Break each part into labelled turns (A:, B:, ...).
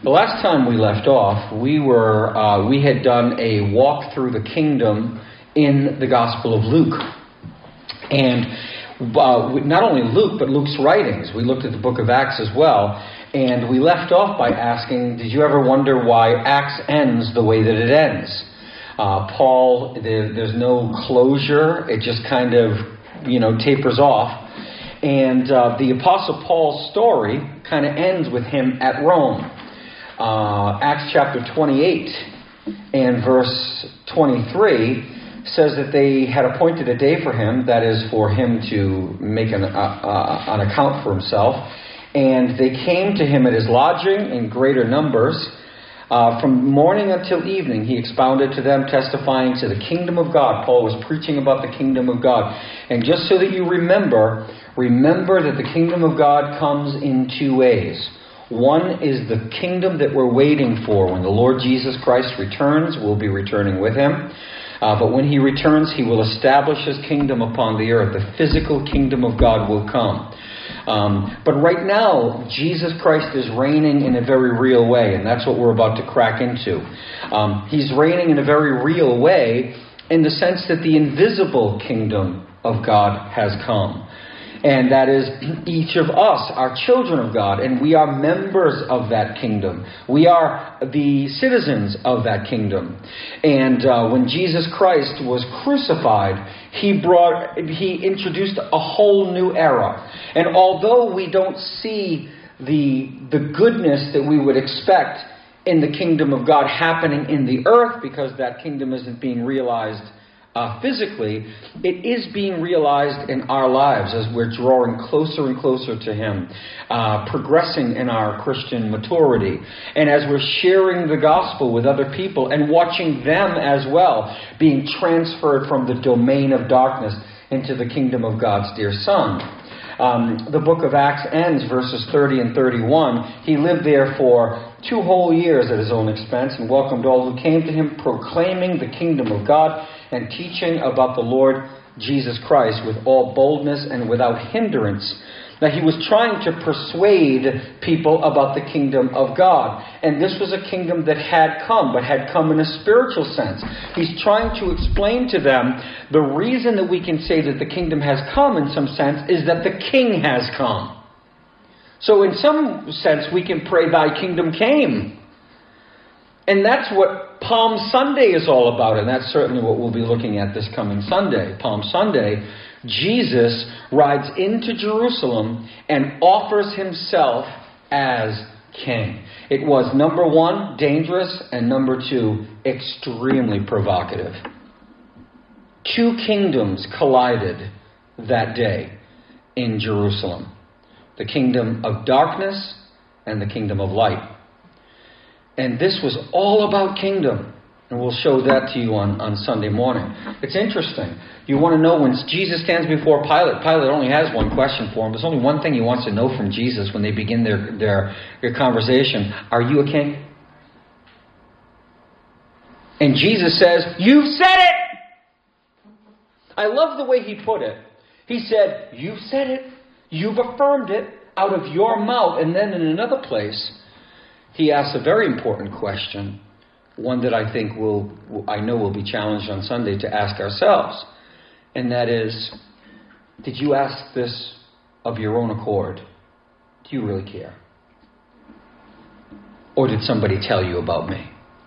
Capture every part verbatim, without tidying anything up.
A: The last time we left off, we were uh, we had done a walk through the kingdom in the Gospel of Luke. And uh, not only Luke, but Luke's writings. We looked at the book of Acts as well. And we left off by asking, did you ever wonder why Acts ends the way that it ends? Uh, Paul, there, there's no closure. It just kind of, you know, tapers off. And uh, the Apostle Paul's story kind of ends with him at Rome. Uh, Acts chapter twenty-eight and verse twenty-three says that they had appointed a day for him, that is for him to make an, uh, uh, an account for himself. And they came to him at his lodging in greater numbers. Uh, from morning until evening, he expounded to them, testifying to the kingdom of God. Paul was preaching about the kingdom of God. And just so that you remember, remember that the kingdom of God comes in two ways. One is the kingdom that we're waiting for. When the Lord Jesus Christ returns, we'll be returning with him. Uh, but when he returns, he will establish his kingdom upon the earth. The physical kingdom of God will come. Um, but right now, Jesus Christ is reigning in a very real way, and that's what we're about to crack into. Um, he's reigning in a very real way in the sense that the invisible kingdom of God has come. And that is, each of us are children of God, and we are members of that kingdom. We are the citizens of that kingdom. And uh, when Jesus Christ was crucified, he brought, he introduced a whole new era. And although we don't see the the goodness that we would expect in the kingdom of God happening in the earth, because that kingdom isn't being realized Uh, physically, it is being realized in our lives as we're drawing closer and closer to Him, uh, progressing in our Christian maturity, and as we're sharing the gospel with other people and watching them as well being transferred from the domain of darkness into the kingdom of God's dear Son. Um, the book of Acts ends, verses thirty and thirty-one. He lived there for two whole years at his own expense and welcomed all who came to him, proclaiming the kingdom of God and teaching about the Lord Jesus Christ with all boldness and without hindrance. Now, he was trying to persuade people about the kingdom of God. And this was a kingdom that had come, but had come in a spiritual sense. He's trying to explain to them the reason that we can say that the kingdom has come in some sense is that the king has come. So in some sense, we can pray, thy kingdom came. And that's what Palm Sunday is all about. And that's certainly what we'll be looking at this coming Sunday. Palm Sunday, Jesus rides into Jerusalem and offers himself as king. It was, number one, dangerous, and number two, extremely provocative. Two kingdoms collided that day in Jerusalem. The kingdom of darkness and the kingdom of light. And this was all about kingdom. And we'll show that to you on, on Sunday morning. It's interesting. You want to know when Jesus stands before Pilate, Pilate only has one question for him. There's only one thing he wants to know from Jesus when they begin their, their, their conversation. Are you a king? And Jesus says, you've said it! I love the way he put it. He said, you've said it. You've affirmed it out of your mouth. And then in another place, he asks a very important question. One that I think will, I know will be challenged on Sunday to ask ourselves. And that is, did you ask this of your own accord? Do you really care? Or did somebody tell you about me?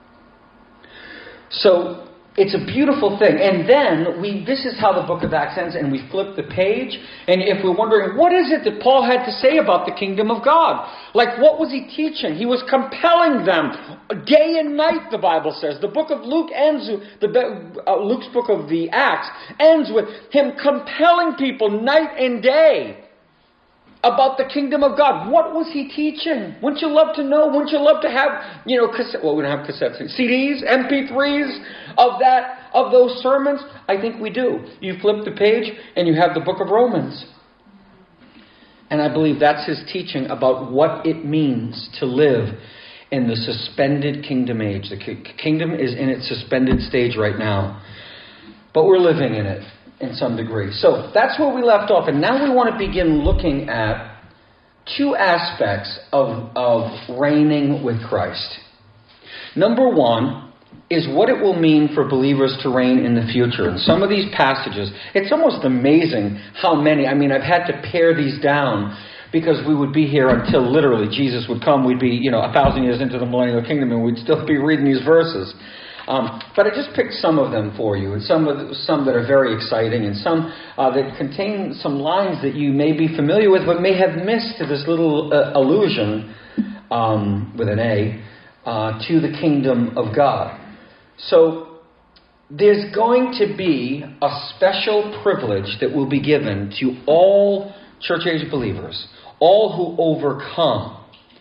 A: So, it's a beautiful thing. And then, we this is how the book of Acts ends, and we flip the page. And if we're wondering, what is it that Paul had to say about the kingdom of God? Like, what was he teaching? He was compelling them day and night, the Bible says. The book of Luke ends, the uh, Luke's book of the Acts ends with him compelling people night and day about the kingdom of God. What was he teaching? Wouldn't you love to know? Wouldn't you love to have, you know, cassette, well, we don't have cassettes, C Ds, M P threes of that, of those sermons? I think we do. You flip the page and you have the book of Romans. And I believe that's his teaching about what it means to live in the suspended kingdom age. The kingdom is in its suspended stage right now, but we're living in it in some degree. So that's where we left off. And now we want to begin looking at two aspects of, of reigning with Christ. Number one is what it will mean for believers to reign in the future. And some of these passages, it's almost amazing how many, I mean, I've had to pare these down because we would be here until literally Jesus would come. We'd be, you know, a thousand years into the millennial kingdom and we'd still be reading these verses. Um, but I just picked some of them for you, and some of the, some that are very exciting, and some uh, that contain some lines that you may be familiar with, but may have missed this little uh, allusion, um, with an A, uh, to the kingdom of God. So there's going to be a special privilege that will be given to all church-age believers, all who overcome.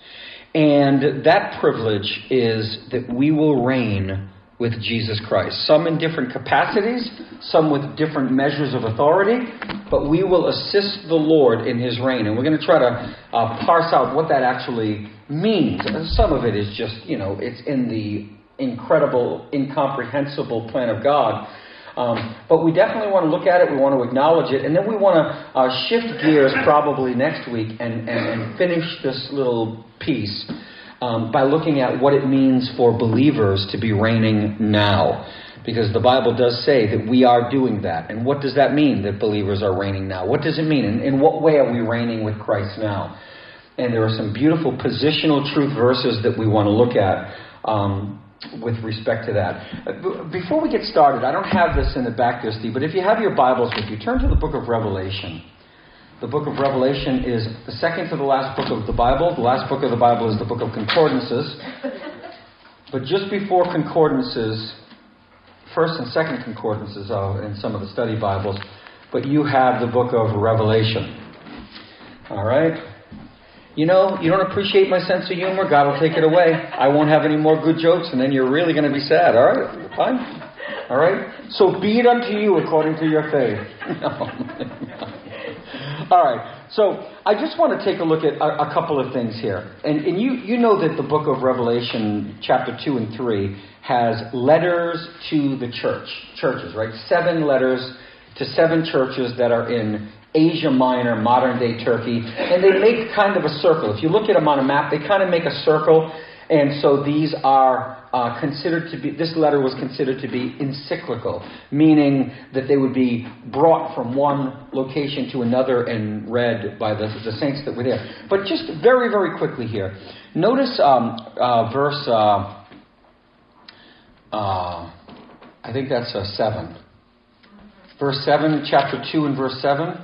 A: And that privilege is that we will reign with Jesus Christ. Some in different capacities, some with different measures of authority, but we will assist the Lord in His reign. And we're going to try to uh, parse out what that actually means. Some of it is just, you know, it's in the incredible, incomprehensible plan of God. Um, but we definitely want to look at it, we want to acknowledge it, and then we want to uh, shift gears probably next week and, and, and finish this little piece um, by looking at what it means for believers to be reigning now. Because the Bible does say that we are doing that. And what does that mean, that believers are reigning now? What does it mean? In, in what way are we reigning with Christ now? And there are some beautiful positional truth verses that we want to look at um, with respect to that. Before we get started, I don't have this in the back there, Steve, but if you have your Bibles with you, turn to the book of Revelation. The book of Revelation is the second to the last book of the Bible. The last book of the Bible is the book of concordances. But just before concordances, first and second concordances are in some of the study Bibles, but you have the book of Revelation. All right? You know, you don't appreciate my sense of humor, God will take it away. I won't have any more good jokes, and then you're really going to be sad. All right? Fine? All right? So be it unto you according to your faith. No. All right. So I just want to take a look at a, a couple of things here. And, and you, you know that the book of Revelation, chapter two and three, has letters to the church, churches, right? Seven letters to seven churches that are in Asia Minor, modern-day Turkey, and they make kind of a circle. If you look at them on a map, they kind of make a circle, and so these are uh, considered to be, this letter was considered to be encyclical, meaning that they would be brought from one location to another and read by the, the saints that were there. But just very, very quickly here, notice um, uh, verse, uh, uh, I think that's uh, seven. Verse seven, chapter two and verse seven.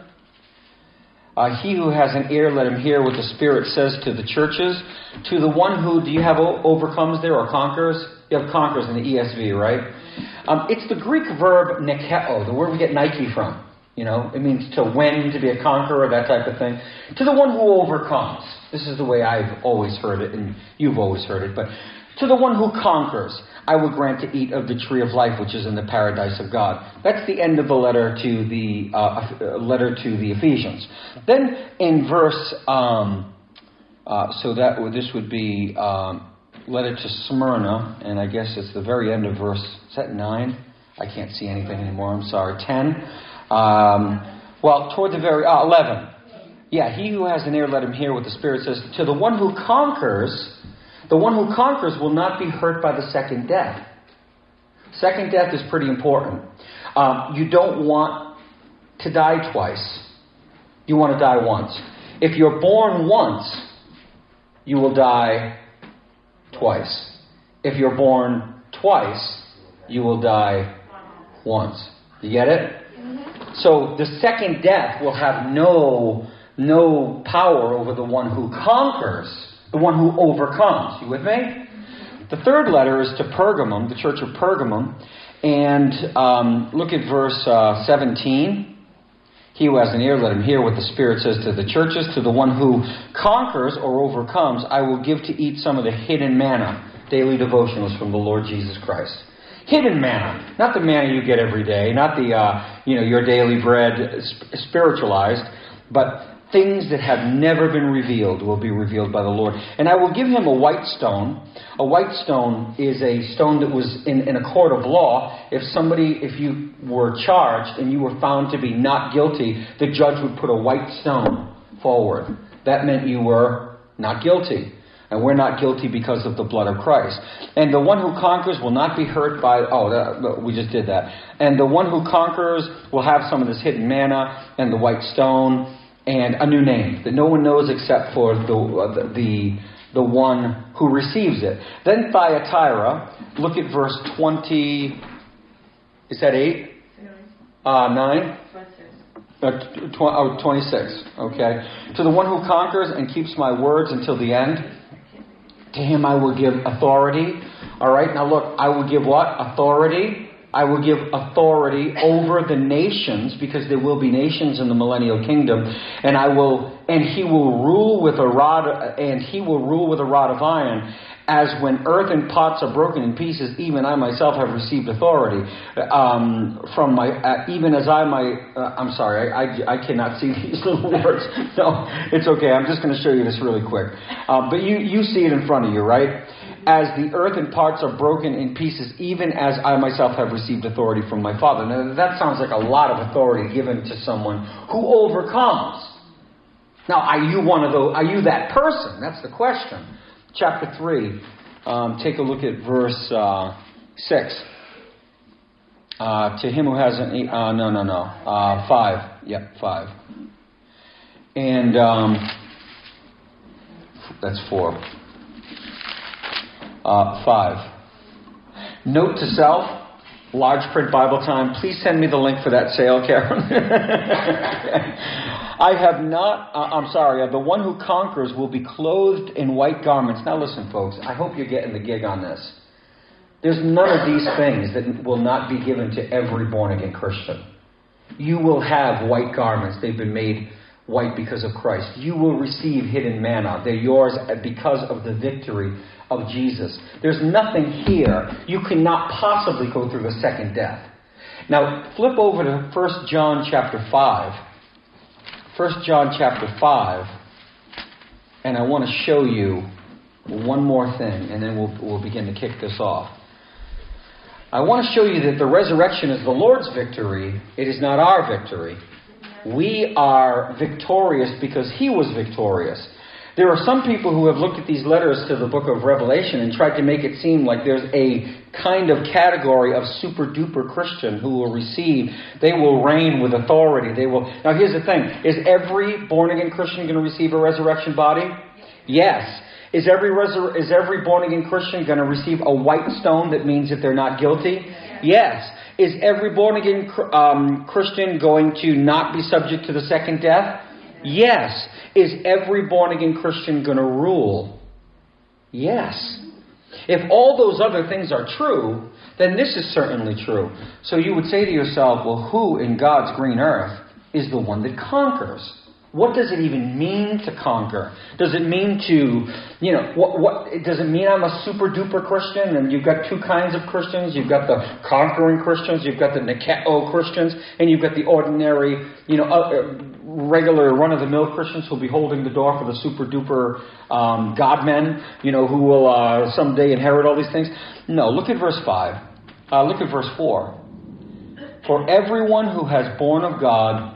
A: Uh, he who has an ear, let him hear what the Spirit says to the churches. To the one who, do you have o- overcomes there or conquers? You have conquers in the E S V, right? Um, it's the Greek verb nikeo, the word we get Nike from. You know, it means to win, to be a conqueror, that type of thing. To the one who overcomes. This is the way I've always heard it, and you've always heard it. But to the one who conquers, I will grant to eat of the tree of life, which is in the paradise of God. That's the end of the letter to the uh, letter to the Ephesians. Then in verse, um, uh, so that this would be um, letter to Smyrna, and I guess it's the very end of verse. Is that nine? I can't see anything anymore. I'm sorry. Ten. Um, well, toward the very uh, eleven. Yeah, he who has an ear, let him hear what the Spirit says. To the one who conquers. The one who conquers will not be hurt by the second death. Second death is pretty important. Um, you don't want to die twice. You want to die once. If you're born once, you will die twice. If you're born twice, you will die once. You get it? So the second death will have no, no power over the one who conquers. The one who overcomes. You with me? The third letter is to Pergamum, the church of Pergamum. And um, look at verse uh, seventeen. He who has an ear, let him hear what the Spirit says to the churches. To the one who conquers or overcomes, I will give to eat some of the hidden manna. Daily devotionals from the Lord Jesus Christ. Hidden manna. Not the manna you get every day. Not the, uh, you know, your daily bread spiritualized. But things that have never been revealed will be revealed by the Lord. And I will give him a white stone. A white stone is a stone that was in, in a court of law. If somebody, if you were charged and you were found to be not guilty, the judge would put a white stone forward. that meant you were not guilty. And we're not guilty because of the blood of Christ. And the one who conquers will not be hurt by... Oh, that, we just did that. And the one who conquers will have some of this hidden manna and the white stone and a new name that no one knows except for the the, the one who receives it. Then Thyatira, look at verse twenty... Is that eight? Uh, nine? Uh, tw- oh, twenty-six. Okay. To the one who conquers and keeps my words until the end... To him I will give authority. All right, now look, I will give what? Authority. I will give authority over the nations, because there will be nations in the millennial kingdom, and I will, and he will rule with a rod, and he will rule with a rod of iron. As when earthen pots are broken in pieces, even I myself have received authority um, from my. Uh, even as I my. Uh, I'm sorry, I, I I cannot see these little words. No, it's okay. I'm just going to show you this really quick. Uh, but you you see it in front of you, right? As the earthen parts are broken in pieces, even as I myself have received authority from my Father. Now that sounds like a lot of authority given to someone who overcomes. Now, are you one of those? Are you that person? That's the question. Chapter three, um, take a look at verse uh, six. Uh, to him who has an... Uh, no, no, no. Uh, five. Yep, five. And um, that's four. Uh, five. Note to self, large print Bible time. Please send me the link for that sale, Karen. I have not, uh, I'm sorry, uh, the one who conquers will be clothed in white garments. Now listen, folks, I hope you're getting the gig on this. There's none of these things that will not be given to every born-again Christian. You will have white garments. They've been made white because of Christ. You will receive hidden manna. They're yours because of the victory of Jesus. There's nothing here. You cannot possibly go through the second death. Now, flip over to First John chapter five. First John chapter five, and I want to show you one more thing, and then we'll, we'll begin to kick this off. I want to show you that the resurrection is the Lord's victory. It is not our victory. We are victorious because He was victorious. There are some people who have looked at these letters to the book of Revelation and tried to make it seem like there's a kind of category of super-duper Christian who will receive, they will reign with authority. They will. Now here's the thing. Is every born-again Christian going to receive a resurrection body? Yes. Is every resur- is every born-again Christian going to receive a white stone that means that they're not guilty? Yes. Is every born-again um, Christian going to not be subject to the second death? Yes. Is every born-again Christian going to rule? Yes. If all those other things are true, then this is certainly true. So you would say to yourself, well, who in God's green earth is the one that conquers? What does it even mean to conquer? Does it mean to, you know, what, what does it mean I'm a super duper Christian? And you've got two kinds of Christians. You've got the conquering Christians, you've got the Nikeo Christians, and you've got the ordinary, you know, uh, regular run-of-the-mill Christians who'll be holding the door for the super duper um, God-men, you know, who will uh, someday inherit all these things. No, look at verse five. Uh, look at verse four. For everyone who has born of God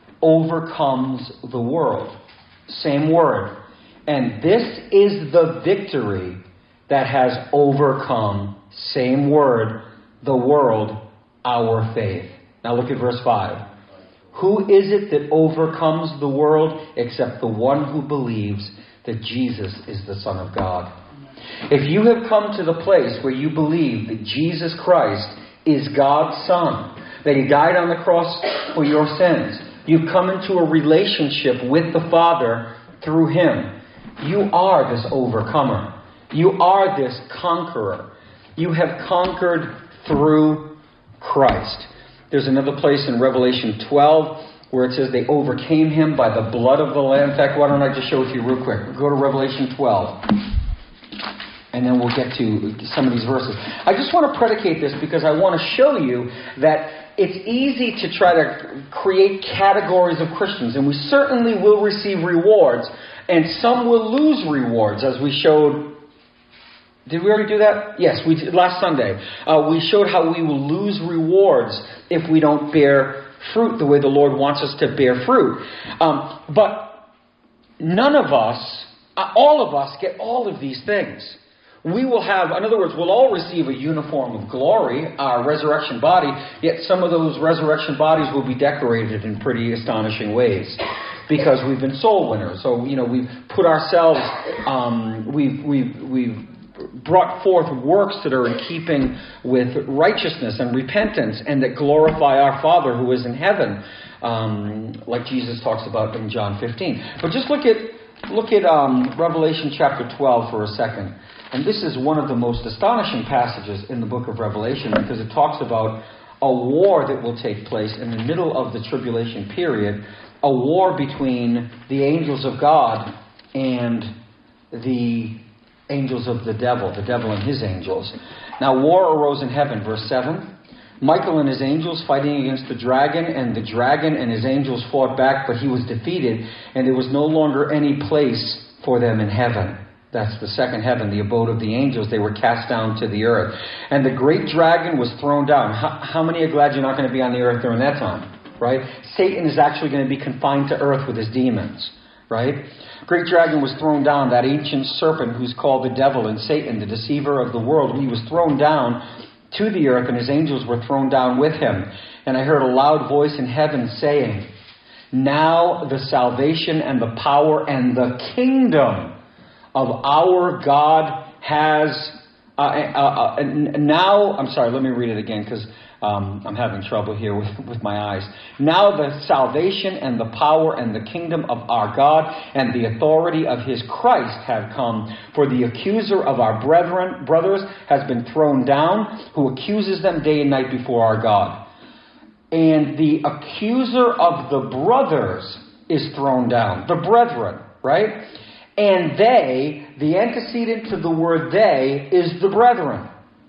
A: overcomes the world. Same word. And this is the victory that has overcome, same word, the world, our faith. Now look at verse five. Who is it that overcomes the world except the one who believes that Jesus is the Son of God? If you have come to the place where you believe that Jesus Christ is God's Son, that He died on the cross for your sins, you've come into a relationship with the Father through Him. You are this overcomer. You are this conqueror. You have conquered through Christ. There's another place in Revelation twelve where it says they overcame Him by the blood of the Lamb. In fact, why don't I just show it to you real quick? Go to Revelation twelve. And then we'll get to some of these verses. I just want to predicate this because I want to show you that it's easy to try to create categories of Christians. And we certainly will receive rewards. And some will lose rewards, as we showed. Did we already do that? Yes, we did last Sunday. Uh, we showed how we will lose rewards if we don't bear fruit the way the Lord wants us to bear fruit. Um, but none of us, all of us, get all of these things. We will have, in other words, we'll all receive a uniform of glory, our resurrection body, yet some of those resurrection bodies will be decorated in pretty astonishing ways because we've been soul winners. So, you know, we've put ourselves, um, we've, we've, we've brought forth works that are in keeping with righteousness and repentance and that glorify our Father who is in heaven, um, like Jesus talks about in John fifteen. But just look at, look at um, Revelation chapter twelve for a second. And this is one of the most astonishing passages in the book of Revelation because it talks about a war that will take place in the middle of the tribulation period, a war between the angels of God and the angels of the devil, the devil and his angels. Now war arose in heaven, verse seven. Michael and his angels fighting against the dragon, and the dragon and his angels fought back, but he was defeated, and there was no longer any place for them in heaven. That's the second heaven, the abode of the angels. They were cast down to the earth. And the great dragon was thrown down. How, how many are glad you're not going to be on the earth during that time? Right? Satan is actually going to be confined to earth with his demons. Right? Great dragon was thrown down, that ancient serpent who's called the devil and Satan, the deceiver of the world. He was thrown down to the earth, and his angels were thrown down with him. And I heard a loud voice in heaven saying, "Now the salvation and the power and the kingdom of our God has, uh, uh, uh, now, I'm sorry, let me read it again because um, I'm having trouble here with, with my eyes. Now the salvation and the power and the kingdom of our God and the authority of his Christ have come. For the accuser of our brethren, brothers has been thrown down, who accuses them day and night before our God. And the accuser of the brothers is thrown down. The brethren, right? And they, the antecedent to the word they, is the brethren.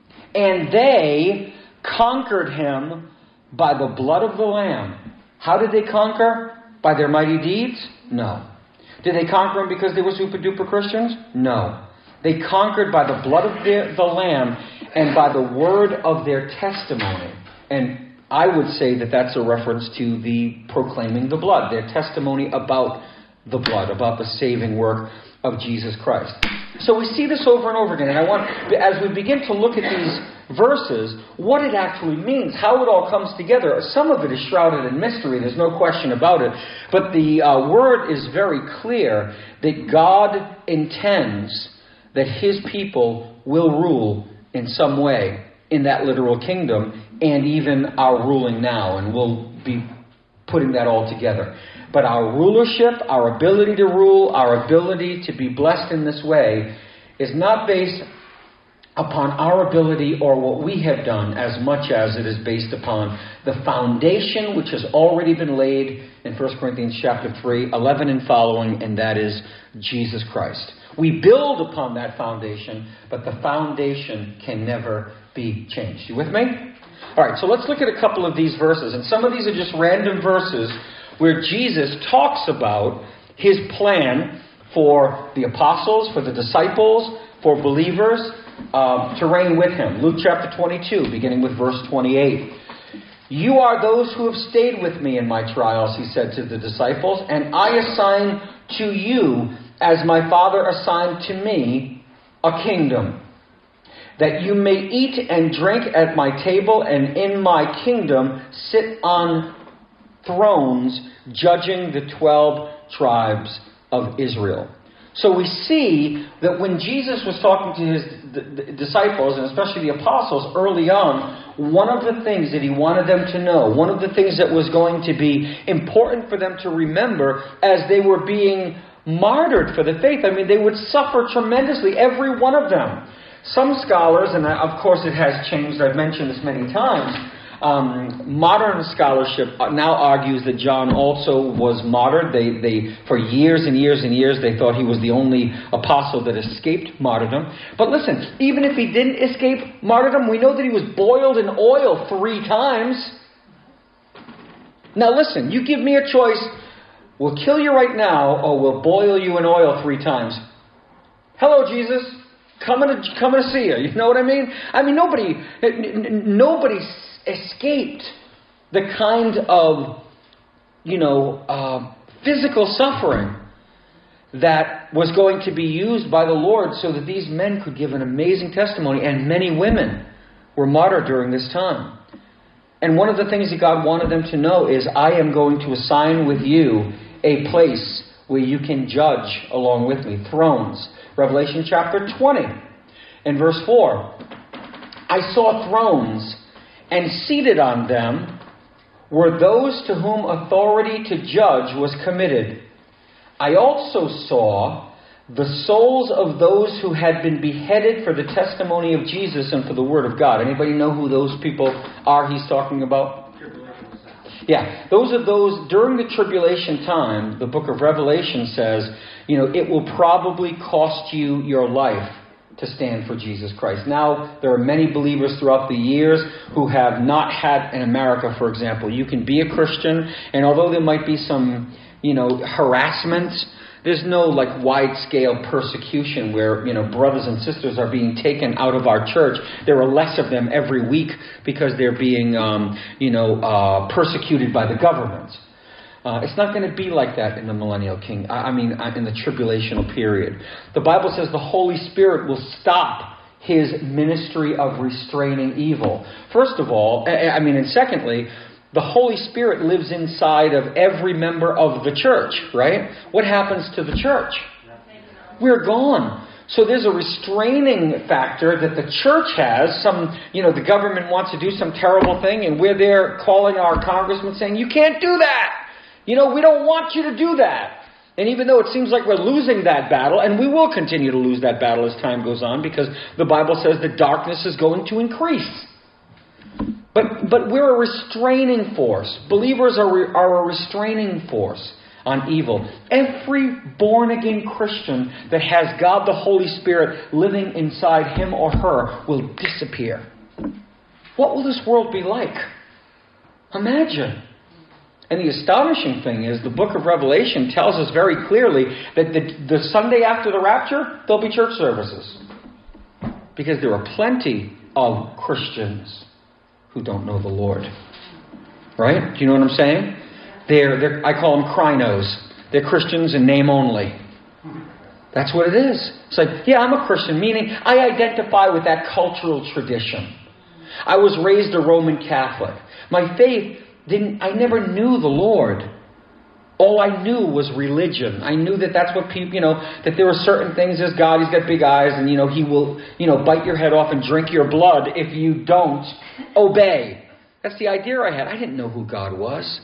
A: And they conquered him by the blood of the Lamb. How did they conquer? By their mighty deeds? No. Did they conquer him because they were super duper Christians? No. They conquered by the blood of the, the Lamb and by the word of their testimony. And I would say that that's a reference to the proclaiming the blood, their testimony about the blood, about the saving work of Jesus Christ. So we see this over and over again. And I want, as we begin to look at these verses, what it actually means, how it all comes together. Some of it is shrouded in mystery, there's no question about it. But the uh, word is very clear that God intends that his people will rule in some way in that literal kingdom, and even our ruling now. And we'll be putting that all together. But our rulership, our ability to rule, our ability to be blessed in this way is not based upon our ability or what we have done as much as it is based upon the foundation which has already been laid in First Corinthians chapter three, eleven and following, and that is Jesus Christ. We build upon that foundation, but the foundation can never be changed. You with me? All right, so let's look at a couple of these verses. And some of these are just random verses where Jesus talks about his plan for the apostles, for the disciples, for believers um, to reign with him. Luke chapter twenty-two, beginning with verse twenty-eight. You are those who have stayed with me in my trials, he said to the disciples, and I assign to you, as my Father assigned to me, a kingdom, that you may eat and drink at my table, and in my kingdom sit on thrones, judging the twelve tribes of Israel. So we see that when Jesus was talking to his d- d- disciples, and especially the apostles early on, one of the things that he wanted them to know, one of the things that was going to be important for them to remember as they were being martyred for the faith, I mean, they would suffer tremendously, every one of them. Some scholars, and of course it has changed, I've mentioned this many times, um, modern scholarship now argues that John also was martyred. They, they, for years and years and years, they thought he was the only apostle that escaped martyrdom. But listen, even if he didn't escape martyrdom, we know that he was boiled in oil three times. Now listen, you give me a choice, we'll kill you right now, or we'll boil you in oil three times. Hello, Jesus. Coming to, coming to see you. You know what I mean? I mean, nobody, nobody escaped the kind of, you know, uh, physical suffering that was going to be used by the Lord so that these men could give an amazing testimony, and many women were martyred during this time. And one of the things that God wanted them to know is, I am going to assign with you a place where you can judge along with me. Thrones. Revelation chapter twenty and verse four. I saw thrones, and seated on them were those to whom authority to judge was committed. I also saw the souls of those who had been beheaded for the testimony of Jesus and for the Word of God. Anybody know who those people are he's talking about? Yeah, those are those during the tribulation time. The book of Revelation says, you know, it will probably cost you your life to stand for Jesus Christ. Now, there are many believers throughout the years who have not had, in America, for example, you can be a Christian, and although there might be some, you know, harassment, there's no like wide-scale persecution where, you know, brothers and sisters are being taken out of our church. There are less of them every week because they're being, um, you know, uh, persecuted by the government. Uh, it's not going to be like that in the millennial king. I, I mean, in the tribulational period. The Bible says the Holy Spirit will stop his ministry of restraining evil. First of all, I mean, and secondly, the Holy Spirit lives inside of every member of the church, right? What happens to the church? We're gone. So there's a restraining factor that the church has. Some, you know, the government wants to do some terrible thing, and we're there calling our congressman saying, you can't do that. You know, we don't want you to do that. And even though it seems like we're losing that battle, and we will continue to lose that battle as time goes on, because the Bible says that darkness is going to increase. But but we're a restraining force. Believers are, are a restraining force on evil. Every born-again Christian that has God the Holy Spirit living inside him or her will disappear. What will this world be like? Imagine. And the astonishing thing is, the book of Revelation tells us very clearly that the, the Sunday after the rapture, there'll be church services. Because there are plenty of Christians who don't know the Lord. Right? Do you know what I'm saying? They're, they're, I call them crinos. They're Christians in name only. That's what it is. It's like, yeah, I'm a Christian, meaning I identify with that cultural tradition. I was raised a Roman Catholic. My faith didn't, I never knew the Lord. All I knew was religion. I knew that that's what people, you know, that there are certain things as God, he's got big eyes, and, you know, he will, you know, bite your head off and drink your blood if you don't obey. That's the idea I had. I didn't know who God was.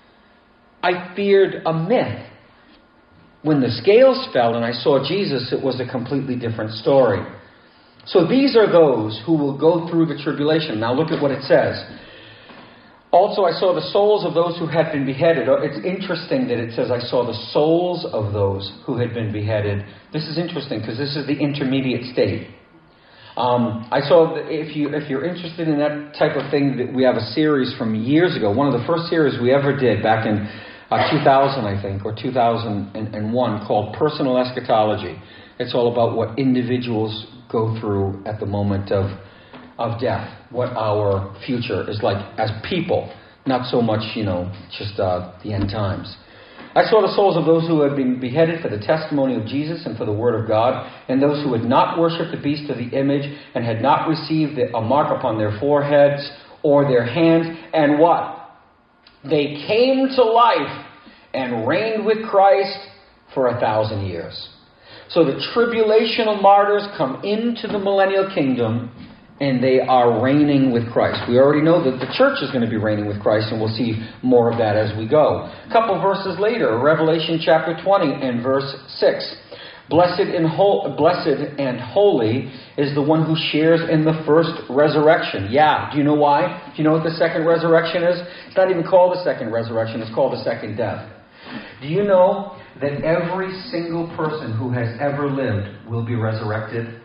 A: I feared a myth. When the scales fell and I saw Jesus, it was a completely different story. So these are those who will go through the tribulation. Now look at what it says. Also, I saw the souls of those who had been beheaded. It's interesting that it says, I saw the souls of those who had been beheaded. This is interesting because this is the intermediate state. Um, I saw, that if, you, if you're interested in that type of thing, that we have a series from years ago. One of the first series we ever did back in uh, two thousand, I think, or two thousand one, called Personal Eschatology. It's all about what individuals go through at the moment of of death, what our future is like as people, not so much, you know, just uh, the end times. I saw the souls of those who had been beheaded for the testimony of Jesus and for the Word of God, and those who had not worshipped the beast of the image and had not received a mark upon their foreheads or their hands, and what? They came to life and reigned with Christ for a thousand years. So the tribulational martyrs come into the millennial kingdom, and they are reigning with Christ. We already know that the church is going to be reigning with Christ, and we'll see more of that as we go. A couple verses later, Revelation chapter twenty and verse six. Blessed and, ho- blessed and holy is the one who shares in the first resurrection. Yeah, do you know why? Do you know what the second resurrection is? It's not even called the second resurrection, it's called the second death. Do you know that every single person who has ever lived will be resurrected?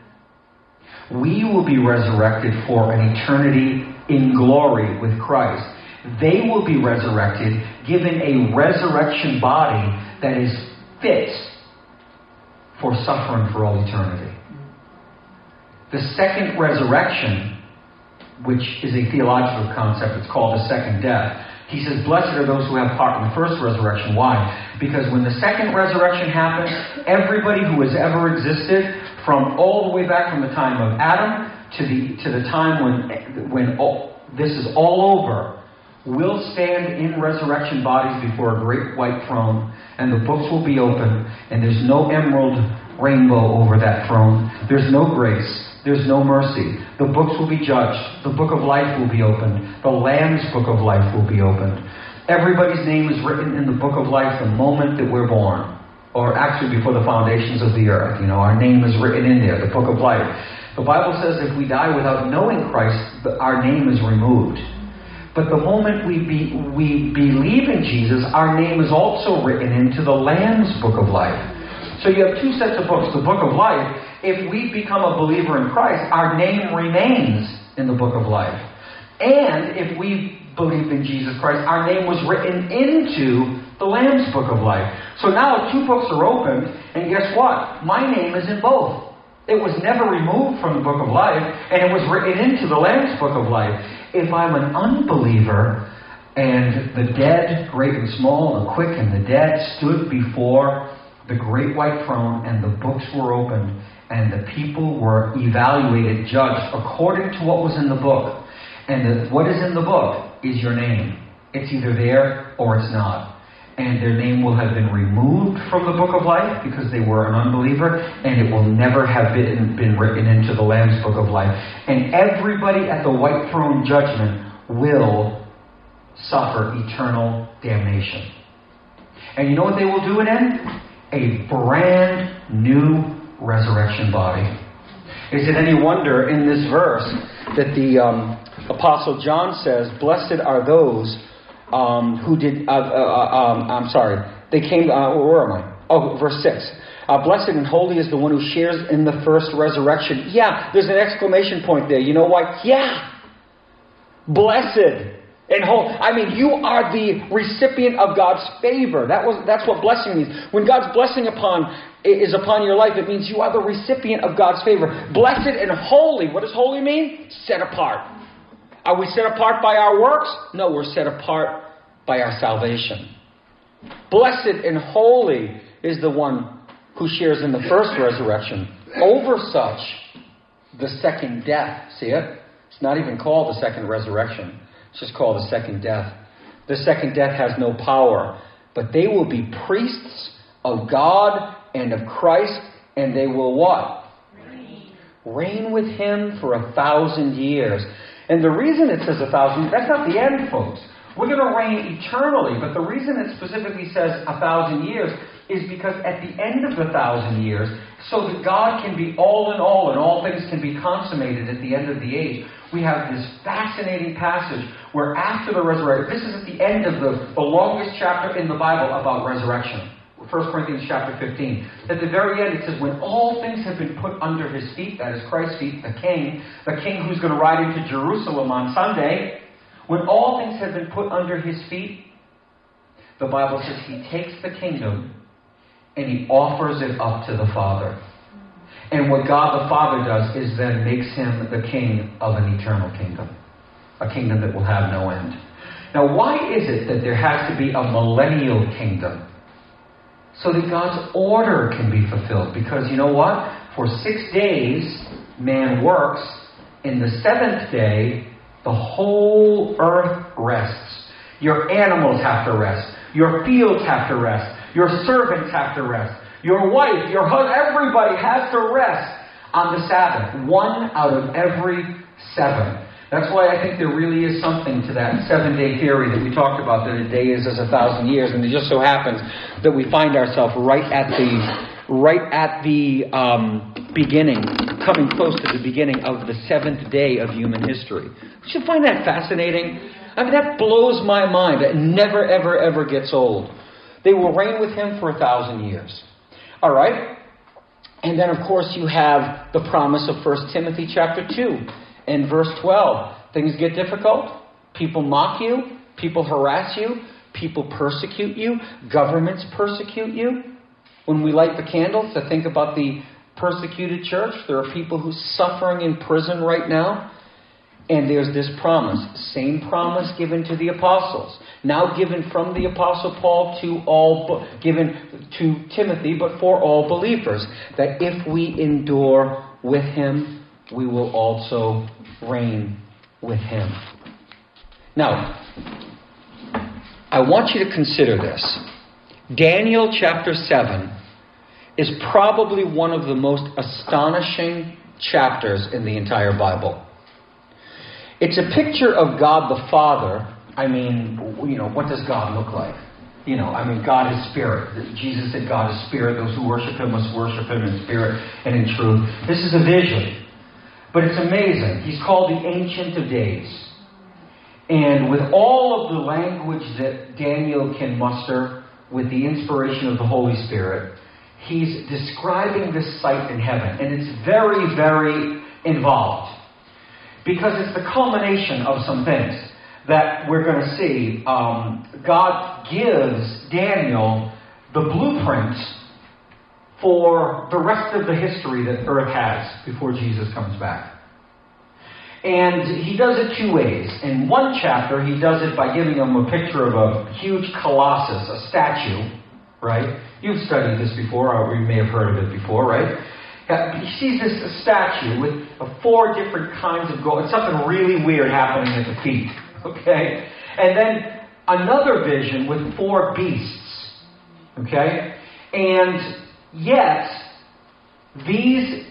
A: We will be resurrected for an eternity in glory with Christ. They will be resurrected, given a resurrection body that is fit for suffering for all eternity. The second resurrection, which is a theological concept, it's called the second death, He says, blessed are those who have part in the first resurrection. Why? Because when the second resurrection happens, everybody who has ever existed, from all the way back from the time of Adam to the to the time when when all, this is all over, will stand in resurrection bodies before a great white throne, and the books will be opened, and there's no emerald rainbow over that throne. There's no grace. There's no mercy. The books will be judged. The book of life will be opened. The Lamb's book of life will be opened. Everybody's name is written in the book of life the moment that we're born. Or actually before the foundations of the earth. You know, our name is written in there, the book of life. The Bible says if we die without knowing Christ, our name is removed. But the moment we be, we believe in Jesus, our name is also written into the Lamb's book of life. So you have two sets of books. The book of life, if we become a believer in Christ, our name remains in the book of life. And if we believed in Jesus Christ, our name was written into the Lamb's book of life. So now two books are opened, and guess what? My name is in both. It was never removed from the book of life, and it was written into the Lamb's book of life. If I'm an unbeliever, and the dead, great and small, the quick and the dead, stood before the great white throne, and the books were opened, and the people were evaluated, judged, according to what was in the book. And the, what is in the book is your name. It's either there or it's not. And their name will have been removed from the book of life because they were an unbeliever, and it will never have been, been written into the Lamb's book of life. And everybody at the white throne judgment will suffer eternal damnation. And you know what they will do it in? A brand new resurrection body. Is it any wonder in this verse that the um, Apostle John says, blessed are those um, who did, uh, uh, um, I'm sorry, they came, uh, where am I? Oh, verse six. Uh, blessed and holy is the one who shares in the first resurrection. Yeah, there's an exclamation point there. You know why? Yeah. Blessed and holy. I mean, you are the recipient of God's favor. That was that's what blessing means. When God's blessing upon is upon your life, it means you are the recipient of God's favor. Blessed and holy. What does holy mean? Set apart. Are we set apart by our works? No, we're set apart by our salvation. Blessed and holy is the one who shares in the first resurrection. Over such, the second death. See it? It's not even called the second resurrection. It's just called the second death. The second death has no power. But they will be priests of God and of Christ. And they will what? Reign. Reign with Him for a thousand years. And the reason it says a thousand, that's not the end, folks. We're going to reign eternally. But the reason it specifically says a thousand years is because at the end of the thousand years, so that God can be all in all and all things can be consummated at the end of the age, we have this fascinating passage where after the resurrection, this is at the end of the, the longest chapter in the Bible about resurrection. First Corinthians chapter fifteen. At the very end it says, when all things have been put under His feet, that is Christ's feet, the King, the King who's going to ride into Jerusalem on Sunday, when all things have been put under His feet, the Bible says He takes the kingdom and He offers it up to the Father. And what God the Father does is then makes Him the King of an eternal kingdom. A kingdom that will have no end. Now why is it that there has to be a millennial kingdom? So that God's order can be fulfilled. Because you know what? For six days, man works. In the seventh day, the whole earth rests. Your animals have to rest. Your fields have to rest. Your servants have to rest. Your wife, your husband, everybody has to rest on the Sabbath. One out of every seven. That's why I think there really is something to that seven-day theory that we talked about, that a day is as a thousand years. And it just so happens that we find ourselves right at the right at the um, beginning, coming close to the beginning of the seventh day of human history. Don't you find that fascinating? I mean, that blows my mind. It never, ever, ever gets old. They will reign with Him for a thousand years. All right? And then, of course, you have the promise of First Timothy chapter two. In verse twelve, things get difficult. People mock you. People harass you. People persecute you. Governments persecute you. When we light the candles to think about the persecuted church, there are people who are suffering in prison right now. And there's this promise, same promise given to the apostles, now given from the apostle Paul to all, given to Timothy, but for all believers, that if we endure with him, we will also reign with him. Now, I want you to consider this. Daniel chapter seven is probably one of the most astonishing chapters in the entire Bible. It's a picture of God the Father. I mean, you know, what does God look like? You know, I mean, God is spirit. Jesus said God is spirit. Those who worship him must worship him in spirit and in truth. This is a vision. But it's amazing. He's called the Ancient of Days. And with all of the language that Daniel can muster with the inspiration of the Holy Spirit, he's describing this sight in heaven. And it's very, very involved. Because it's the culmination of some things that we're going to see. Um, God gives Daniel the blueprint for the rest of the history that earth has before Jesus comes back. And he does it two ways. In one chapter, he does it by giving them a picture of a huge colossus, a statue, right? You've studied this before, or you may have heard of it before, right? He sees this statue with four different kinds of gold. It's something really weird happening at the feet. Okay? And then another vision with four beasts. Okay? And yet, these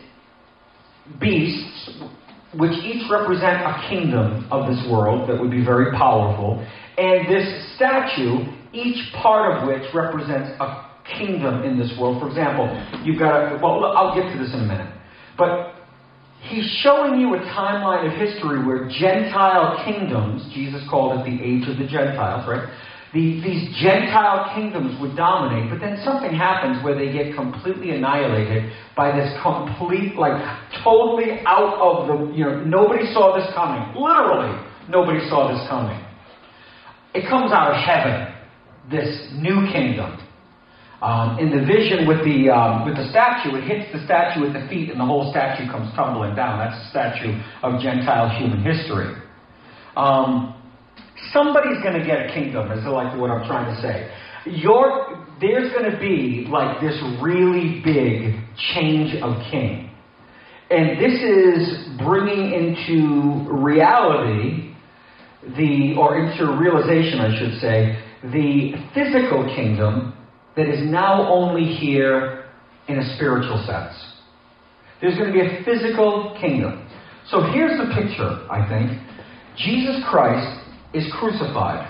A: beasts, which each represent a kingdom of this world that would be very powerful, and this statue, each part of which represents a kingdom in this world. For example, you've got a, well, I'll get to this in a minute. But he's showing you a timeline of history where Gentile kingdoms, Jesus called it the age of the Gentiles, right? The, these Gentile kingdoms would dominate, but then something happens where they get completely annihilated by this complete, like, totally out of the, you know, nobody saw this coming. Literally, nobody saw this coming. It comes out of heaven, this new kingdom. Um, in the vision with the um, with the statue, it hits the statue at the feet and the whole statue comes tumbling down. That's a statue of Gentile human history. Um, somebody's going to get a kingdom, is like what I'm trying to say. Your, there's going to be like this really big change of king. And this is bringing into reality, the or into realization, I should say, the physical kingdom that is now only here in a spiritual sense. There's going to be a physical kingdom. So here's the picture, I think. Jesus Christ is crucified.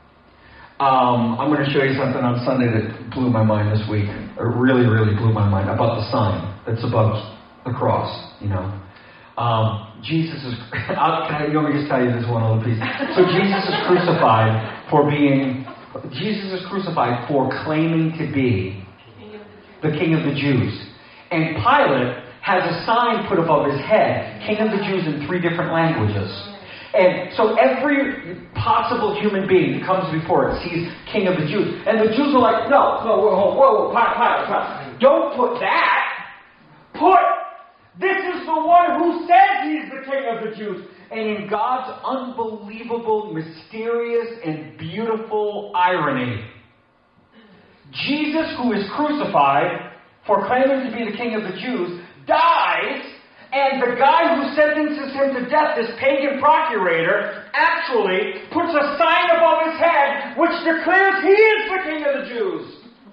A: Um, I'm going to show you something on Sunday that blew my mind this week. It really, really blew my mind about the sign that's above the cross, you know. Um, Jesus is... I'll, can I, you want me to just tell you this one little piece? So Jesus is crucified for being... Jesus is crucified for claiming to be the King of the Jews. And Pilate has a sign put above his head, King of the Jews, in three different languages. And so every possible human being that comes before it sees King of the Jews. And the Jews are like, no, no, whoa, whoa, whoa, Pilate, Pilate, don't put that. Put, this is the one who says he's the King of the Jews. And in God's unbelievable, mysterious, and beautiful irony, Jesus, who is crucified for claiming to be the King of the Jews, dies, and the guy who sentences him to death, this pagan procurator, actually puts a sign above his head which declares he is the King of the Jews.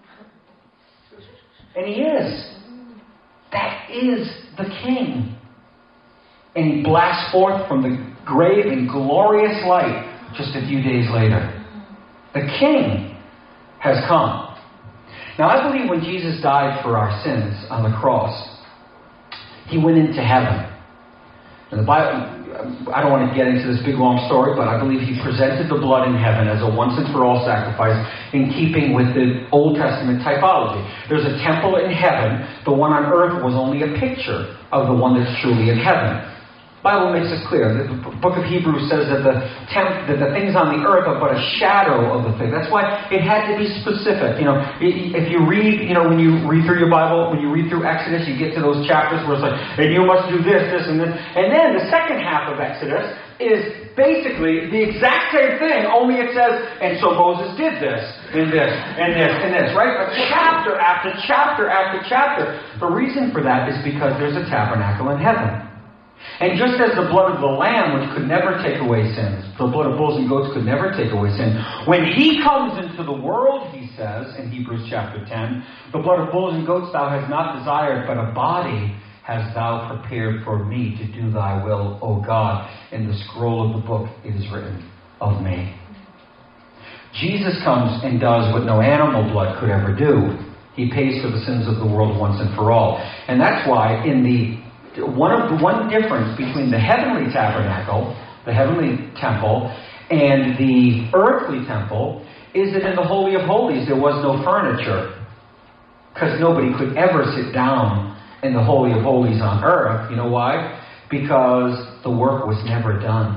A: And he is. That is the King. And he blasts forth from the grave in glorious light just a few days later. The King has come. Now, I believe when Jesus died for our sins on the cross, he went into heaven. And the Bible, I don't want to get into this big long story, but I believe he presented the blood in heaven as a once and for all sacrifice in keeping with the Old Testament typology. There's a temple in heaven. The one on earth was only a picture of the one that's truly in heaven. Bible makes this clear. The book of Hebrews says that the temp, that the things on the earth are but a shadow of the thing. That's why it had to be specific. You know, if you read, you know, when you read through your Bible, when you read through Exodus, you get to those chapters where it's like, and you must do this, this, and this. And then the second half of Exodus is basically the exact same thing, only it says, and so Moses did this, and this, and this, and this, right? But chapter after chapter after chapter. The reason for that is because there's a tabernacle in heaven. And just as the blood of the Lamb, which could never take away sins, the blood of bulls and goats could never take away sin, when He comes into the world, He says in Hebrews chapter ten, the blood of bulls and goats thou hast not desired, but a body hast thou prepared for me to do thy will, O God. In the scroll of the book it is written of me. Jesus comes and does what no animal blood could ever do. He pays for the sins of the world once and for all. And that's why in the One of the one difference between the heavenly tabernacle, the heavenly temple, and the earthly temple is that in the Holy of Holies there was no furniture. Because nobody could ever sit down in the Holy of Holies on earth. You know why? Because the work was never done.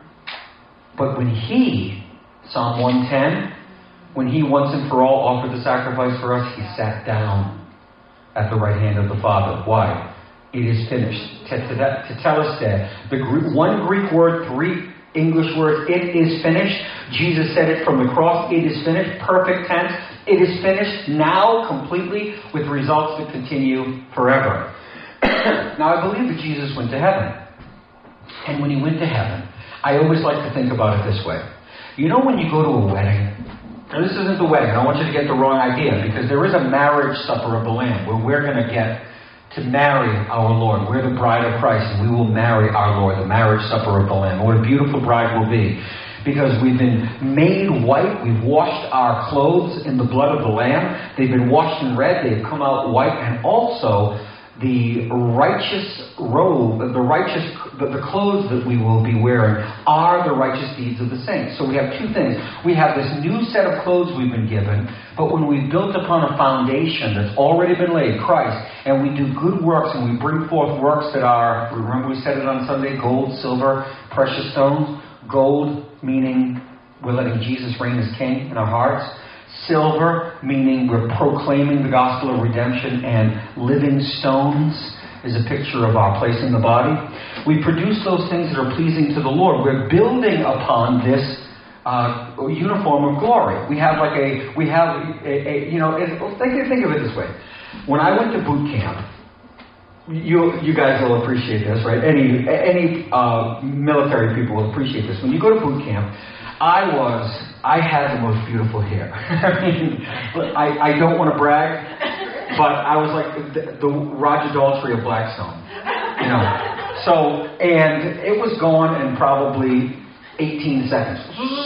A: But when He, Psalm one ten, when He once and for all offered the sacrifice for us, He sat down at the right hand of the Father. Why? It is finished. Tetelestai. The one Greek word, three English words. It is finished. Jesus said it from the cross. It is finished. Perfect tense. It is finished now completely with results that continue forever. Now I believe that Jesus went to heaven. And when He went to heaven, I always like to think about it this way. You know when you go to a wedding, and this isn't the wedding, I don't want you to get the wrong idea, because there is a marriage supper of the Lamb where we're going to get to marry our Lord. We're the bride of Christ, and we will marry our Lord, the marriage supper of the Lamb. What a beautiful bride will be. Because we've been made white, we've washed our clothes in the blood of the Lamb. They've been washed in red, they've come out white, and also the righteous robe, the righteous, the, the clothes that we will be wearing are the righteous deeds of the saints. So we have two things. We have this new set of clothes we've been given, but when we've built upon a foundation that's already been laid, Christ, and we do good works and we bring forth works that are, remember we said it on Sunday, gold, silver, precious stones. Gold meaning we're letting Jesus reign as King in our hearts. Silver, meaning we're proclaiming the gospel of redemption, and living stones is a picture of our place in the body. We produce those things that are pleasing to the Lord. We're building upon this uh, uniform of glory. We have like a, we have a, a you know, think, think of it this way. When I went to boot camp, you you guys will appreciate this, right? Any any uh, military people will appreciate this. When you go to boot camp, I was, I had the most beautiful hair. I mean, I, I don't want to brag, but I was like the, the Roger Daltrey of Blackstone, you know. So, and it was gone in probably eighteen seconds.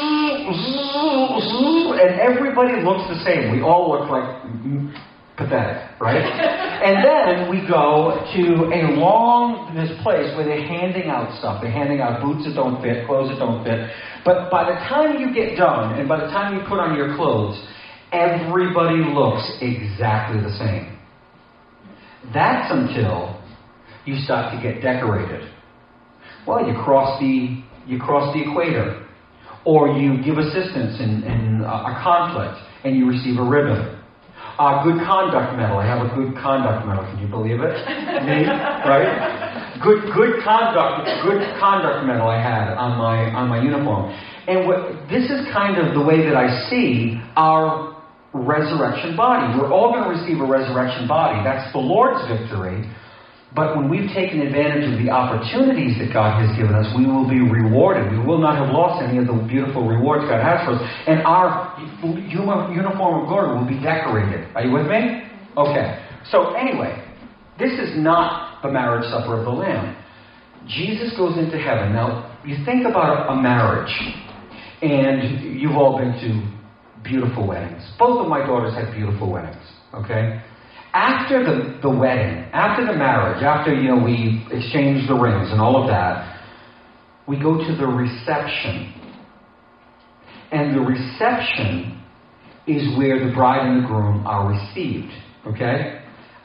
A: And everybody looks the same. We all look like pathetic, right? And then we go to a long, this place where they're handing out stuff. They're handing out boots that don't fit, clothes that don't fit. But by the time you get done, and by the time you put on your clothes, everybody looks exactly the same. That's until you start to get decorated. Well, you cross the you cross the equator, or you give assistance in, in a conflict, and you receive a ribbon. Uh, good conduct medal. I have a good conduct medal. Can you believe it? Me, right? Good, good conduct, good conduct medal I had on my on my uniform. And what this is kind of the way that I see our resurrection body. We're all going to receive a resurrection body. That's the Lord's victory. But when we've taken advantage of the opportunities that God has given us, we will be rewarded. We will not have lost any of the beautiful rewards God has for us. And our uniform of glory will be decorated. Are you with me? Okay. So anyway, this is not the marriage supper of the Lamb. Jesus goes into heaven. Now, you think about a marriage, and you've all been to beautiful weddings. Both of my daughters had beautiful weddings. Okay? After the, the wedding, after the marriage, after, you know, we exchange the rings and all of that, we go to the reception. And the reception is where the bride and the groom are received. Okay?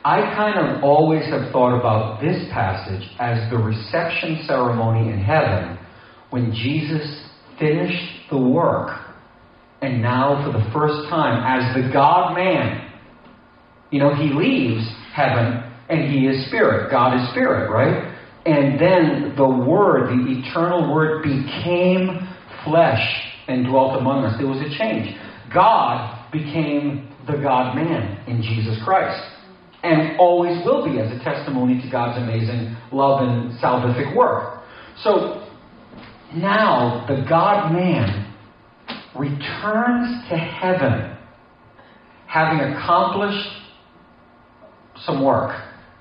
A: I kind of always have thought about this passage as the reception ceremony in heaven when Jesus finished the work, and now for the first time as the God-man, you know, he leaves heaven and he is spirit. God is spirit, right? And then the Word, the eternal Word, became flesh and dwelt among us. There was a change. God became the God-man in Jesus Christ. And always will be as a testimony to God's amazing love and salvific work. So now the God-man returns to heaven, having accomplished some work.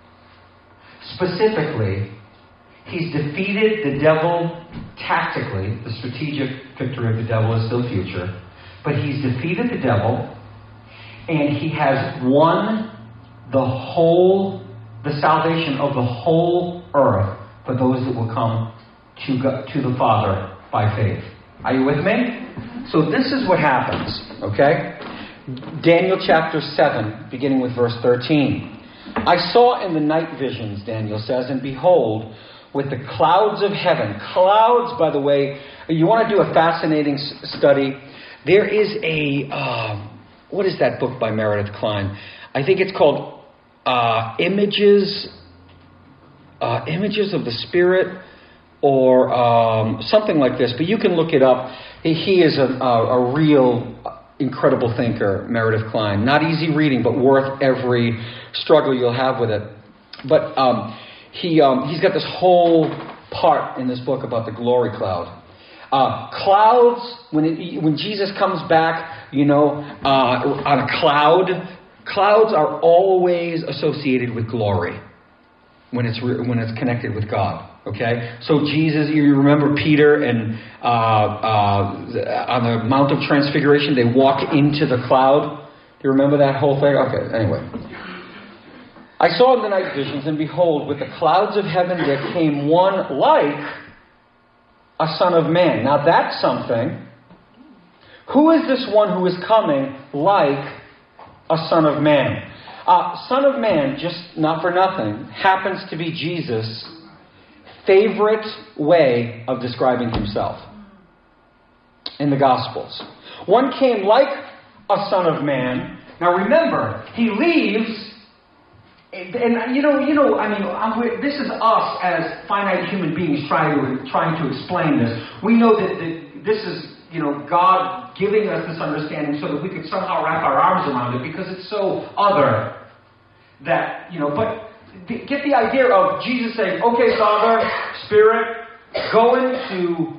A: Specifically, he's defeated the devil tactically. The strategic victory of the devil is still future. But he's defeated the devil, and he has won the whole, the salvation of the whole earth for those that will come to God, to the Father by faith. Are you with me? So this is what happens, okay? Daniel chapter seven, beginning with verse thirteen. I saw in the night visions, Daniel says, and behold, with the clouds of heaven. Clouds, by the way, you want to do a fascinating study. There is a, uh, what is that book by Meredith Kline? I think it's called uh, Images, uh, Images of the Spirit, or um, something like this. But you can look it up. He is a, a, a real incredible thinker, Meredith Kline. Not easy reading, but worth every struggle you'll have with it. But um, he um, he's got this whole part in this book about the glory cloud. Uh, clouds, when it, when Jesus comes back, you know, uh, on a cloud, clouds are always associated with glory when it's re- when it's connected with God. Okay, so Jesus, you remember Peter and uh, uh, on the Mount of Transfiguration, they walk into the cloud. Do you remember that whole thing? Okay, anyway. I saw in the night visions, and behold, with the clouds of heaven there came one like a son of man. Now that's something. Who is this one who is coming like a son of man? Uh, son of man, just not for nothing, happens to be Jesus' favorite way of describing himself in the Gospels. One came like a son of man. Now remember, he leaves, and, and you know, you know, I mean, I'm, this is us as finite human beings trying to trying to explain this. We know that, that this is, you know, God giving us this understanding so that we could somehow wrap our arms around it because it's so other that, you know, but get the idea of Jesus saying, okay, Father, Spirit, going to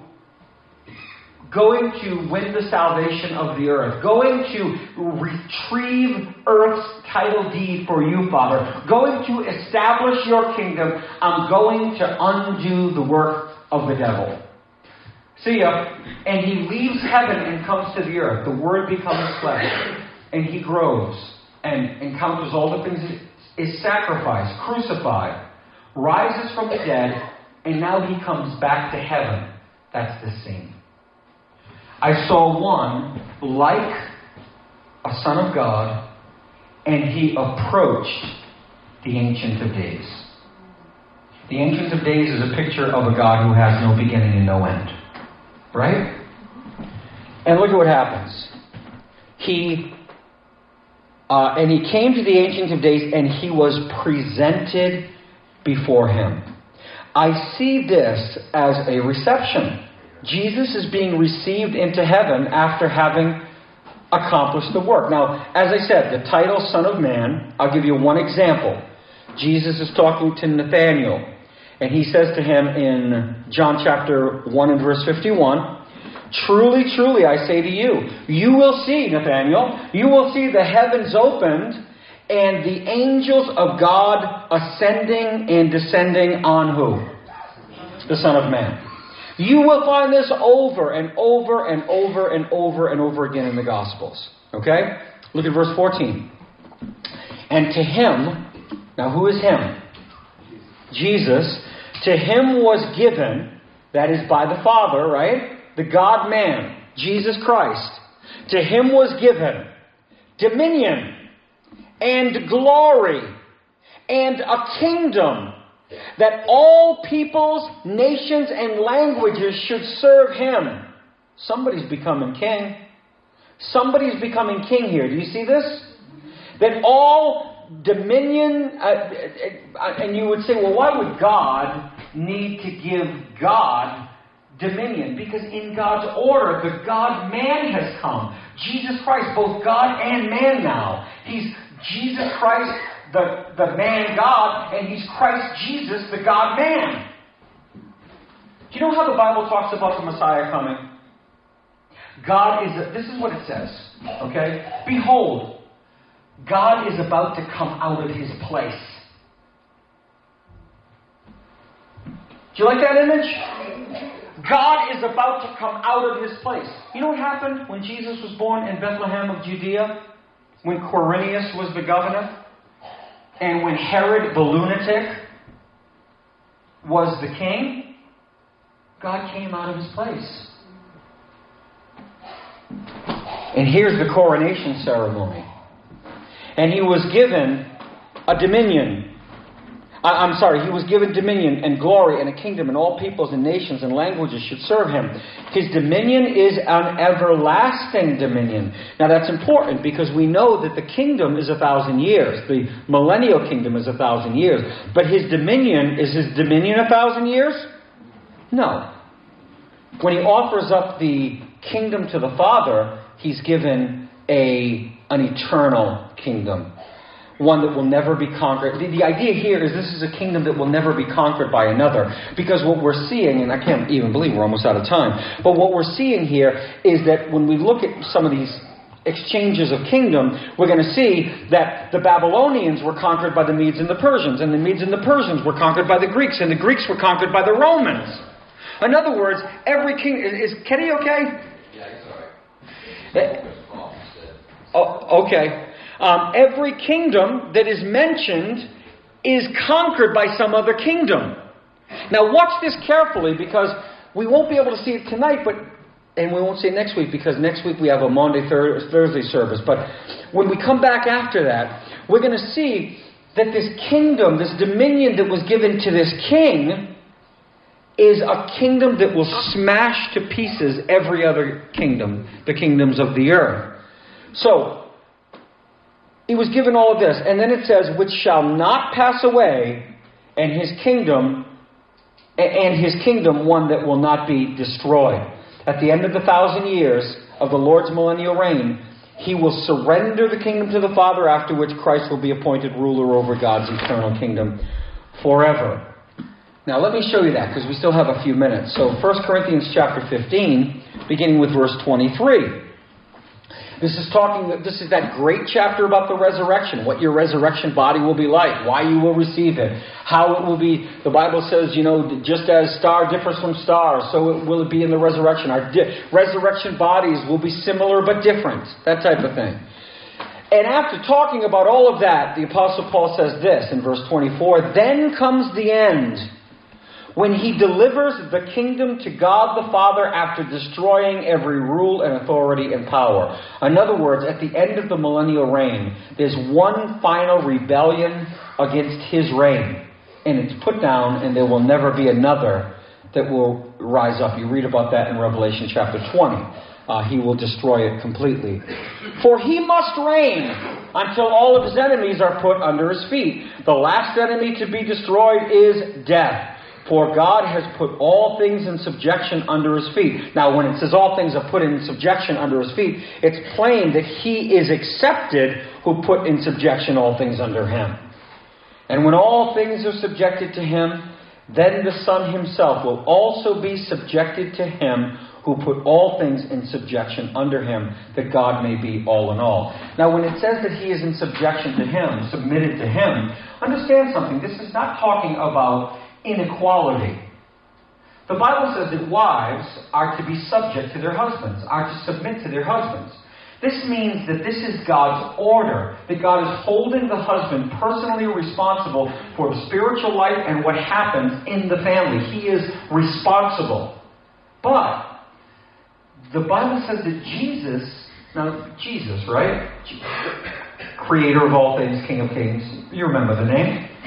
A: going to win the salvation of the earth, going to retrieve earth's title deed for you, Father, going to establish your kingdom. I'm going to undo the work of the devil. See ya. And he leaves heaven and comes to the earth. The Word becomes flesh. And he grows and encounters all the things that is sacrificed, crucified, rises from the dead, and now he comes back to heaven. That's the scene. I saw one like a son of God, and he approached the Ancient of Days. The Ancient of Days is a picture of a God who has no beginning and no end. Right? And look at what happens. He Uh, and he came to the Ancient of Days, and he was presented before him. I see this as a reception. Jesus is being received into heaven after having accomplished the work. Now, as I said, the title Son of Man, I'll give you one example. Jesus is talking to Nathanael, and he says to him in John chapter one and verse fifty-one, truly, truly, I say to you, you will see, Nathanael, you will see the heavens opened and the angels of God ascending and descending on who? The Son of Man. You will find this over and over and over and over and over again in the Gospels. Okay? Look at verse fourteen. And to him, now who is him? Jesus. To him was given, that is by the Father, right? The God-man, Jesus Christ. To him was given dominion and glory and a kingdom that all peoples, nations, and languages should serve him. Somebody's becoming king. Somebody's becoming king here. Do you see this? That all dominion, uh, and you would say, well, why would God need to give God dominion? Because in God's order, the God-man has come. Jesus Christ, both God and man now. He's Jesus Christ, the, the man God, and He's Christ Jesus, the God-man. Do you know how the Bible talks about the Messiah coming? God is, a, this is what it says, okay? Behold, God is about to come out of His place. Do you like that image? God is about to come out of His place. You know what happened when Jesus was born in Bethlehem of Judea? When Quirinius was the governor? And when Herod the lunatic was the king? God came out of His place. And here's the coronation ceremony. And He was given a dominion. I'm sorry, He was given dominion and glory and a kingdom, and all peoples and nations and languages should serve Him. His dominion is an everlasting dominion. Now that's important because we know that the kingdom is a thousand years. The millennial kingdom is a thousand years. But His dominion, is His dominion a thousand years? No. When He offers up the kingdom to the Father, He's given a an eternal kingdom. One that will never be conquered. The, the idea here is this is a kingdom that will never be conquered by another. Because what we're seeing, and I can't even believe we're almost out of time, but what we're seeing here is that when we look at some of these exchanges of kingdom, we're going to see that the Babylonians were conquered by the Medes and the Persians, and the Medes and the Persians were conquered by the Greeks, and the Greeks were conquered by the Romans. In other words, every king... Is, is Kenny okay?
B: Yeah, he's alright.
A: Oh, okay. Um, every kingdom that is mentioned is conquered by some other kingdom. Now watch this carefully because we won't be able to see it tonight, but and we won't see it next week because next week we have a Monday, thir- Thursday service. But when we come back after that, we're going to see that this kingdom, this dominion that was given to this king, is a kingdom that will smash to pieces every other kingdom, the kingdoms of the earth. So, He was given all of this. And then it says, which shall not pass away, and his kingdom, and his kingdom one that will not be destroyed. At the end of the thousand years of the Lord's millennial reign, He will surrender the kingdom to the Father, after which Christ will be appointed ruler over God's eternal kingdom forever. Now let me show you that, because we still have a few minutes. So First Corinthians chapter fifteen, beginning with verse twenty-three. This is talking, this is that great chapter about the resurrection, what your resurrection body will be like, why you will receive it, how it will be. The Bible says, you know, just as star differs from star, so it will it be in the resurrection. Our di- resurrection bodies will be similar but different, that type of thing. And after talking about all of that, the Apostle Paul says this in verse twenty-four, then comes the end, when He delivers the kingdom to God the Father after destroying every rule and authority and power. In other words, at the end of the millennial reign, there's one final rebellion against His reign. And it's put down, and there will never be another that will rise up. You read about that in Revelation chapter twenty. Uh, he will destroy it completely. For He must reign until all of His enemies are put under His feet. The last enemy to be destroyed is death. For God has put all things in subjection under His feet. Now, when it says all things are put in subjection under His feet, it's plain that He is accepted who put in subjection all things under Him. And when all things are subjected to Him, then the Son Himself will also be subjected to Him who put all things in subjection under Him, that God may be all in all. Now, when it says that He is in subjection to Him, submitted to Him, understand something. This is not talking about inequality. The Bible says that wives are to be subject to their husbands, are to submit to their husbands. This means that this is God's order, that God is holding the husband personally responsible for the spiritual life and what happens in the family. He is responsible. But the Bible says that Jesus, now Jesus, right? Creator of all things, King of kings. You remember the name?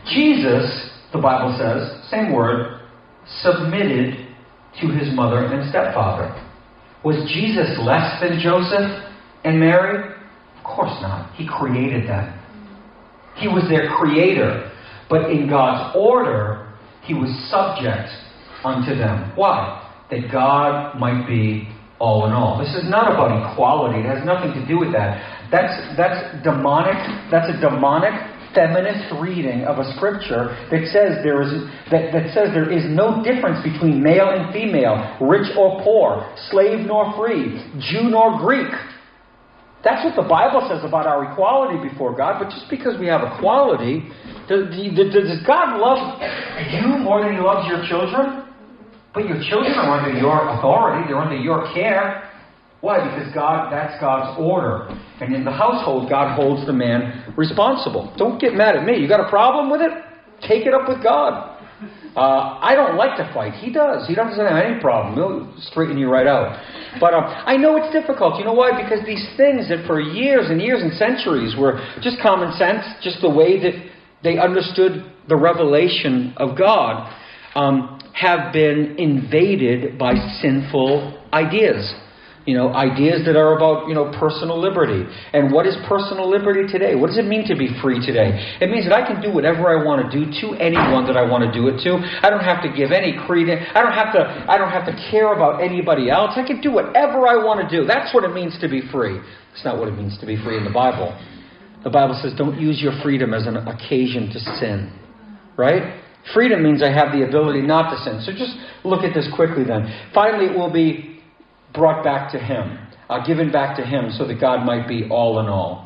A: Jesus, the Bible says, same word, submitted to his mother and stepfather. Was Jesus less than Joseph and Mary? Of course not. He created them. He was their creator. But in God's order, he was subject unto them. Why? That God might be all in all. This is not about equality. It has nothing to do with that. That's that's demonic. That's a demonic feminist reading of a scripture that says there is that, that says there is no difference between male and female, rich or poor, slave nor free, Jew nor Greek. That's what the Bible says about our equality before God. But just because we have equality, does, does God love you more than he loves your children? But your children are under your authority. They're under your care. Why? Because God, that's God's order. And in the household, God holds the man responsible. Don't get mad at me. You got a problem with it? Take it up with God. Uh, I don't like to fight. He does. He doesn't have any problem. He'll straighten you right out. But um, I know it's difficult. You know why? Because these things that for years and years and centuries were just common sense, just the way that they understood the revelation of God, um, have been invaded by sinful ideas. You know, ideas that are about, you know, personal liberty. And what is personal liberty today? What does it mean to be free today? It means that I can do whatever I want to do to anyone that I want to do it to. I don't have to give any credence. I don't have to I don't have to care about anybody else. I can do whatever I want to do. That's what it means to be free. It's not what it means to be free in the Bible. The Bible says don't use your freedom as an occasion to sin. Right? Freedom means I have the ability not to sin. So just look at this quickly then. Finally, it will be brought back to him, uh, given back to him so that God might be all in all.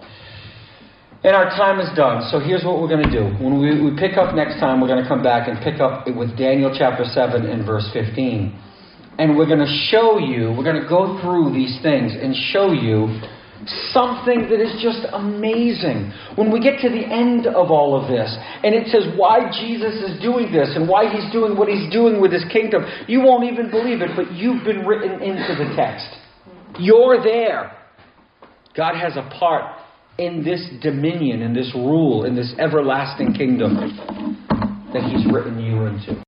A: And our time is done. So here's what we're going to do. When we, we pick up next time, we're going to come back and pick up with Daniel chapter seven and verse fifteen. And we're going to show you, we're going to go through these things and show you something that is just amazing. When we get to the end of all of this, and it says why Jesus is doing this and why he's doing what he's doing with his kingdom, you won't even believe it, but you've been written into the text. You're there. God has a part in this dominion, in this rule, in this everlasting kingdom that he's written you into.